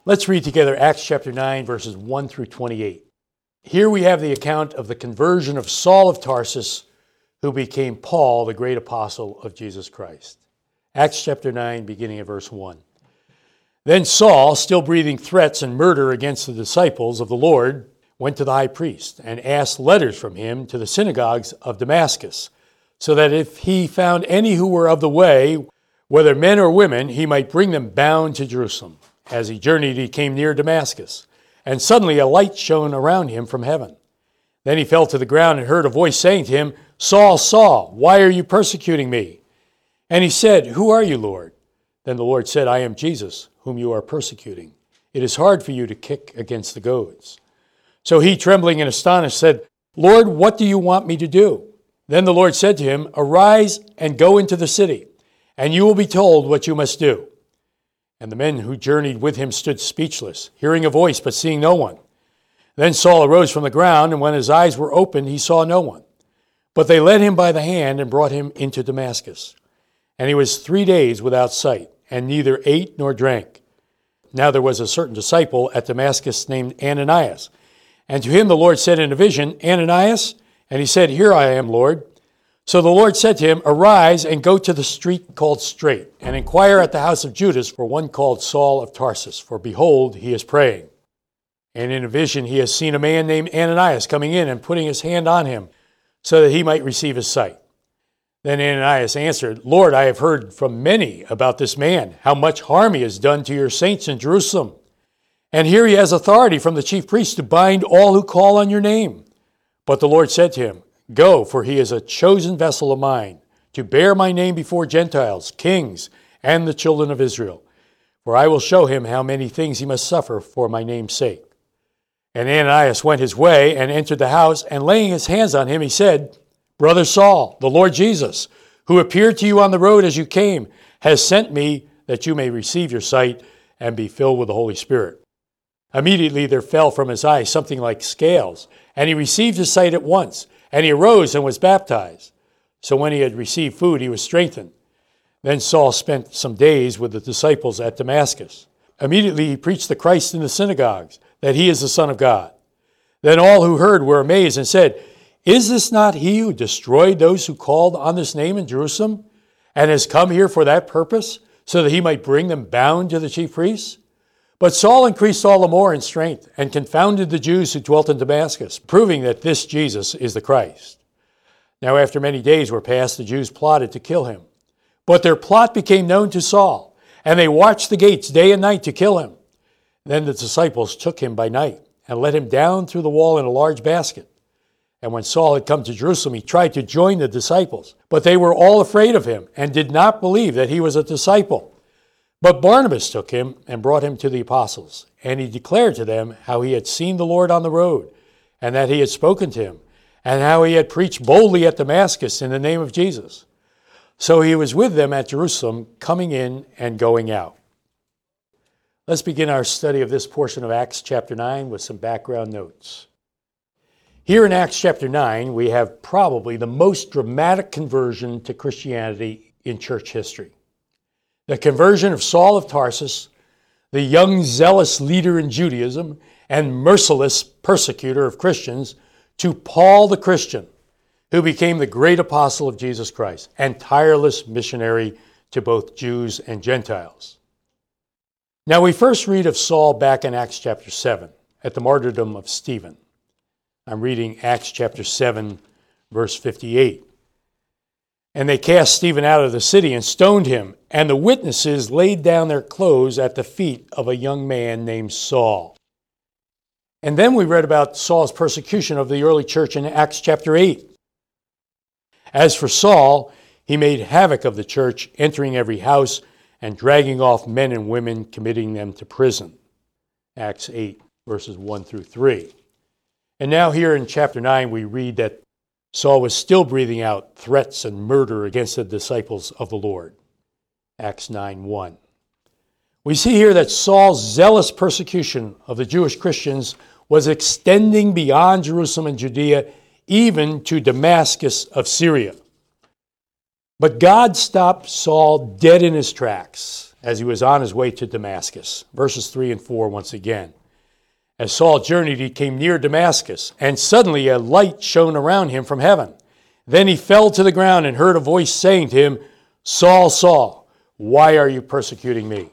Let's read together Acts chapter 9, verses 1 through 28. Here we have the account of the conversion of Saul of Tarsus, who became Paul, the great apostle of Jesus Christ. Acts chapter 9, beginning at verse 1. Then Saul, still breathing threats and murder against the disciples of the Lord, went to the high priest and asked letters from him to the synagogues of Damascus, so that if he found any who were of the way, whether men or women, he might bring them bound to Jerusalem. As he journeyed, he came near Damascus, and suddenly a light shone around him from heaven. Then he fell to the ground and heard a voice saying to him, "Saul, Saul, why are you persecuting me?" And he said, "Who are you, Lord?" Then the Lord said, "I am Jesus, whom you are persecuting. It is hard for you to kick against the goads." So he, trembling and astonished, said, "Lord, what do you want me to do?" Then the Lord said to him, "Arise and go into the city, and you will be told what you must do." And the men who journeyed with him stood speechless, hearing a voice but seeing no one. Then Saul arose from the ground, and when his eyes were opened, he saw no one. But they led him by the hand and brought him into Damascus. And he was 3 days without sight, and neither ate nor drank. Now there was a certain disciple at Damascus named Ananias. And to him the Lord said in a vision, "Ananias?" And he said, "Here I am, Lord." So the Lord said to him, "Arise and go to the street called Straight, and inquire at the house of Judas for one called Saul of Tarsus, for behold, he is praying. And in a vision he has seen a man named Ananias coming in and putting his hand on him, so that he might receive his sight." Then Ananias answered, "Lord, I have heard from many about this man, how much harm he has done to your saints in Jerusalem. And here he has authority from the chief priests to bind all who call on your name." But the Lord said to him, "Go, for he is a chosen vessel of mine, to bear my name before Gentiles, kings, and the children of Israel. For I will show him how many things he must suffer for my name's sake." And Ananias went his way and entered the house, and laying his hands on him, he said, "Brother Saul, the Lord Jesus, who appeared to you on the road as you came, has sent me that you may receive your sight and be filled with the Holy Spirit." Immediately there fell from his eyes something like scales, and he received his sight at once. And he arose and was baptized. So when he had received food, he was strengthened. Then Saul spent some days with the disciples at Damascus. Immediately he preached the Christ in the synagogues, that he is the Son of God. Then all who heard were amazed and said, "Is this not he who destroyed those who called on this name in Jerusalem, and has come here for that purpose, so that he might bring them bound to the chief priests?" But Saul increased all the more in strength and confounded the Jews who dwelt in Damascus, proving that this Jesus is the Christ. Now after many days were passed, the Jews plotted to kill him. But their plot became known to Saul, and they watched the gates day and night to kill him. Then the disciples took him by night and let him down through the wall in a large basket. And when Saul had come to Jerusalem, he tried to join the disciples, but they were all afraid of him and did not believe that he was a disciple. But Barnabas took him and brought him to the apostles, and he declared to them how he had seen the Lord on the road, and that he had spoken to him, and how he had preached boldly at Damascus in the name of Jesus. So he was with them at Jerusalem, coming in and going out. Let's begin our study of this portion of Acts chapter 9 with some background notes. Here in Acts chapter 9, we have probably the most dramatic conversion to Christianity in church history. The conversion of Saul of Tarsus, the young zealous leader in Judaism and merciless persecutor of Christians, to Paul the Christian, who became the great apostle of Jesus Christ and tireless missionary to both Jews and Gentiles. Now we first read of Saul back in Acts chapter 7 at the martyrdom of Stephen. I'm reading Acts chapter 7, verse 58. "And they cast Stephen out of the city and stoned him, and the witnesses laid down their clothes at the feet of a young man named Saul." And then we read about Saul's persecution of the early church in Acts chapter 8. "As for Saul, he made havoc of the church, entering every house and dragging off men and women, committing them to prison." Acts 8, verses 1 through 3. And now here in chapter 9, we read that Saul was still breathing out threats and murder against the disciples of the Lord. Acts 9:1. We see here that Saul's zealous persecution of the Jewish Christians was extending beyond Jerusalem and Judea, even to Damascus of Syria. But God stopped Saul dead in his tracks as he was on his way to Damascus. Verses 3 and 4 once again. As Saul journeyed, he came near Damascus, and suddenly a light shone around him from heaven. Then he fell to the ground and heard a voice saying to him, Saul, Saul, why are you persecuting me?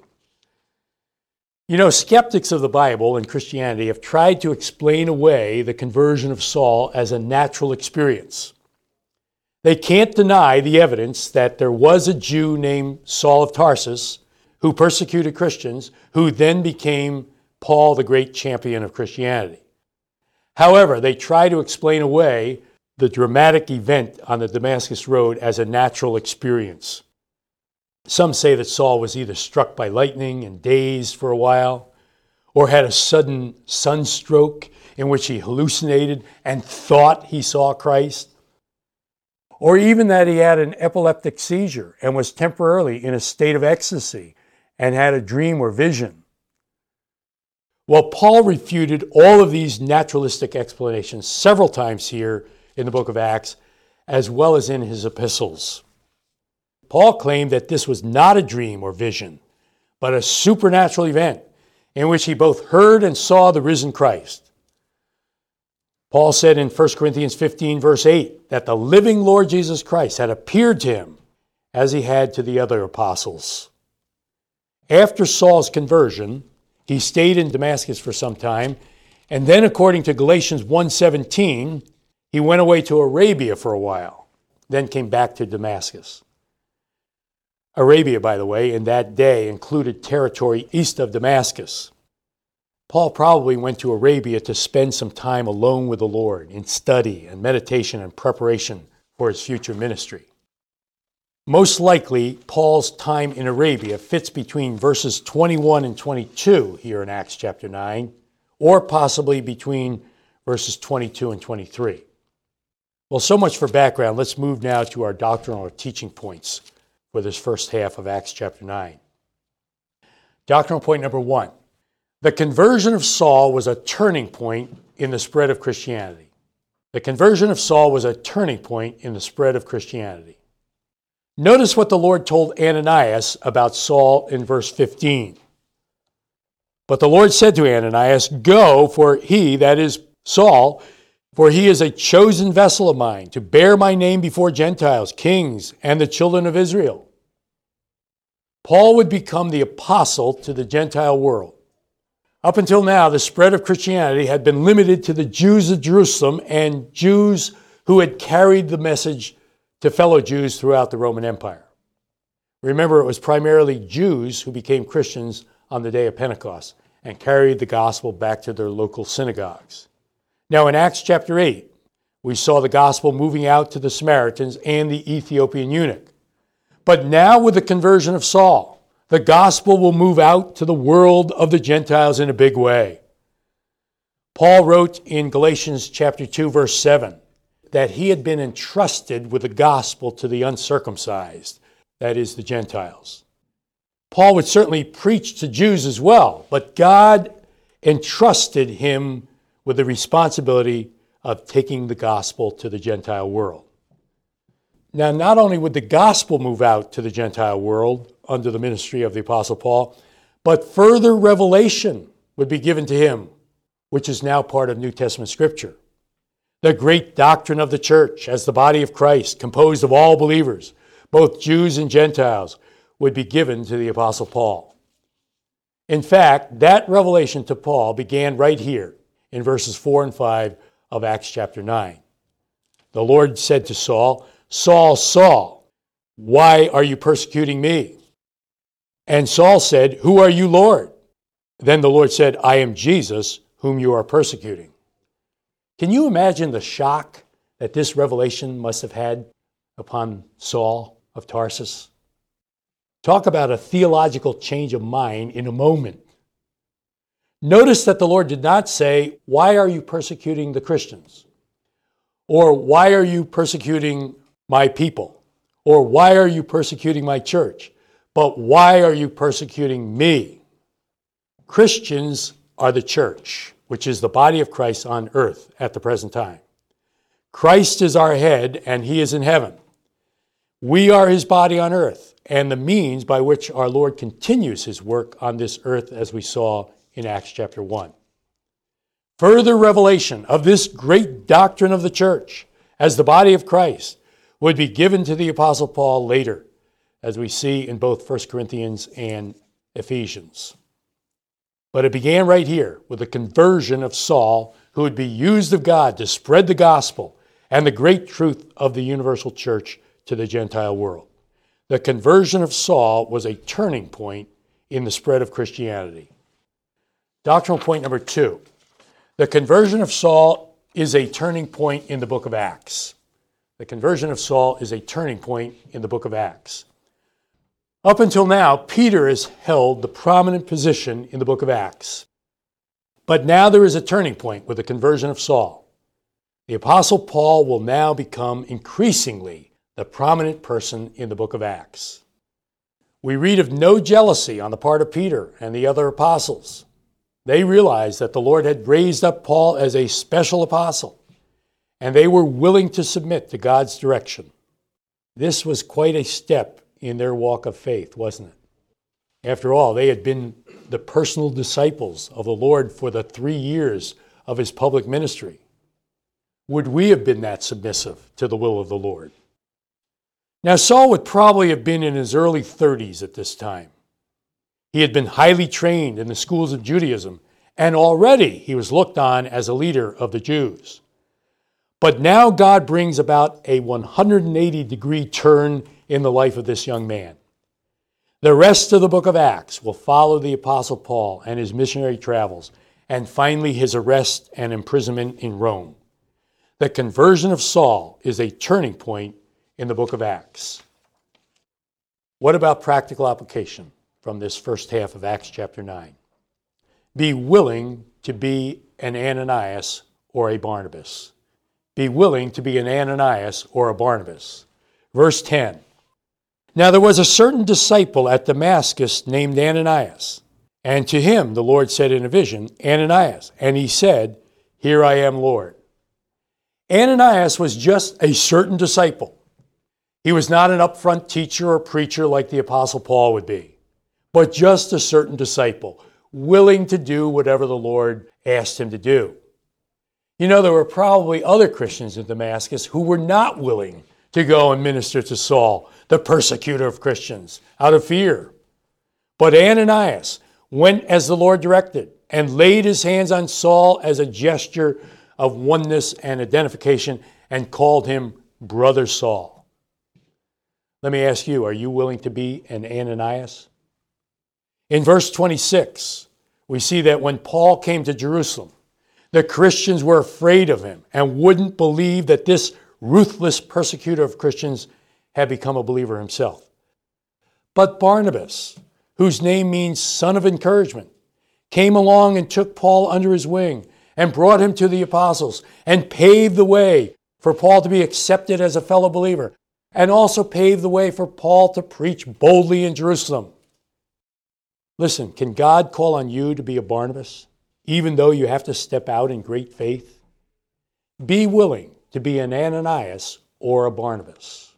You know, skeptics of the Bible and Christianity have tried to explain away the conversion of Saul as a natural experience. They can't deny the evidence that there was a Jew named Saul of Tarsus who persecuted Christians, who then became Paul, the great champion of Christianity. However, they try to explain away the dramatic event on the Damascus Road as a natural experience. Some say that Saul was either struck by lightning and dazed for a while, or had a sudden sunstroke in which he hallucinated and thought he saw Christ, or even that he had an epileptic seizure and was temporarily in a state of ecstasy and had a dream or vision. Well, Paul refuted all of these naturalistic explanations several times here in the book of Acts, as well as in his epistles. Paul claimed that this was not a dream or vision, but a supernatural event in which he both heard and saw the risen Christ. Paul said in 1 Corinthians 15, verse 8, that the living Lord Jesus Christ had appeared to him as he had to the other apostles. After Saul's conversion, he stayed in Damascus for some time, and then according to Galatians 1:17, he went away to Arabia for a while, then came back to Damascus. Arabia, by the way, in that day included territory east of Damascus. Paul probably went to Arabia to spend some time alone with the Lord in study and meditation and preparation for his future ministry. Most likely, Paul's time in Arabia fits between verses 21 and 22 here in Acts chapter 9, or possibly between verses 22 and 23. Well, so much for background. Let's move now to our doctrinal or teaching points for this first half of Acts chapter 9. Doctrinal point number 1. The conversion of Saul was a turning point in the spread of Christianity. The conversion of Saul was a turning point in the spread of Christianity. Notice what the Lord told Ananias about Saul in verse 15. But the Lord said to Ananias, Go, for he, that is Saul, for he is a chosen vessel of mine to bear my name before Gentiles, kings, and the children of Israel. Paul would become the apostle to the Gentile world. Up until now, the spread of Christianity had been limited to the Jews of Jerusalem and Jews who had carried the message to fellow Jews throughout the Roman Empire. Remember, it was primarily Jews who became Christians on the day of Pentecost and carried the gospel back to their local synagogues. Now, in Acts chapter 8, we saw the gospel moving out to the Samaritans and the Ethiopian eunuch. But now, with the conversion of Saul, the gospel will move out to the world of the Gentiles in a big way. Paul wrote in Galatians chapter 2, verse 7, that he had been entrusted with the gospel to the uncircumcised, that is, the Gentiles. Paul would certainly preach to Jews as well, but God entrusted him with the responsibility of taking the gospel to the Gentile world. Now, not only would the gospel move out to the Gentile world under the ministry of the Apostle Paul, but further revelation would be given to him, which is now part of New Testament Scripture. The great doctrine of the church as the body of Christ, composed of all believers, both Jews and Gentiles, would be given to the Apostle Paul. In fact, that revelation to Paul began right here in verses 4 and 5 of Acts chapter 9. The Lord said to Saul, Saul, Saul, why are you persecuting me? And Saul said, Who are you, Lord? Then the Lord said, I am Jesus, whom you are persecuting. Can you imagine the shock that this revelation must have had upon Saul of Tarsus? Talk about a theological change of mind in a moment. Notice that the Lord did not say, Why are you persecuting the Christians? Or why are you persecuting my people? Or why are you persecuting my church? But why are you persecuting me? Christians are the church, which is the body of Christ on earth at the present time. Christ is our head, and he is in heaven. We are his body on earth and the means by which our Lord continues his work on this earth, as we saw in Acts chapter 1. Further revelation of this great doctrine of the church as the body of Christ would be given to the Apostle Paul later, as we see in both 1 Corinthians and Ephesians. But it began right here with the conversion of Saul, who would be used of God to spread the gospel and the great truth of the universal church to the Gentile world. The conversion of Saul was a turning point in the spread of Christianity. Doctrinal point number 2. The conversion of Saul is a turning point in the book of Acts. The conversion of Saul is a turning point in the book of Acts. Up until now, Peter has held the prominent position in the book of Acts. But now there is a turning point with the conversion of Saul. The Apostle Paul will now become increasingly the prominent person in the book of Acts. We read of no jealousy on the part of Peter and the other apostles. They realized that the Lord had raised up Paul as a special apostle, and they were willing to submit to God's direction. This was quite a step in their walk of faith, wasn't it? After all, they had been the personal disciples of the Lord for the 3 years of his public ministry. Would we have been that submissive to the will of the Lord? Now, Saul would probably have been in his early 30s at this time. He had been highly trained in the schools of Judaism, and already he was looked on as a leader of the Jews. But now God brings about a 180-degree turn in the life of this young man. The rest of the book of Acts will follow the Apostle Paul and his missionary travels, and finally his arrest and imprisonment in Rome. The conversion of Saul is a turning point in the book of Acts. What about practical application from this first half of Acts chapter 9? Be willing to be an Ananias or a Barnabas. Be willing to be an Ananias or a Barnabas. Verse 10. Now there was a certain disciple at Damascus named Ananias, and to him the Lord said in a vision, Ananias. And he said, Here I am, Lord. Ananias was just a certain disciple. He was not an upfront teacher or preacher like the Apostle Paul would be, but just a certain disciple, willing to do whatever the Lord asked him to do. You know, there were probably other Christians in Damascus who were not willing to go and minister to Saul, the persecutor of Christians, out of fear. But Ananias went as the Lord directed and laid his hands on Saul as a gesture of oneness and identification and called him Brother Saul. Let me ask you, are you willing to be an Ananias? In verse 26, we see that when Paul came to Jerusalem, the Christians were afraid of him and wouldn't believe that this ruthless persecutor of Christians had become a believer himself. But Barnabas, whose name means son of encouragement, came along and took Paul under his wing and brought him to the apostles and paved the way for Paul to be accepted as a fellow believer, and also paved the way for Paul to preach boldly in Jerusalem. Listen, can God call on you to be a Barnabas, even though you have to step out in great faith? Be willing to be an Ananias or a Barnabas.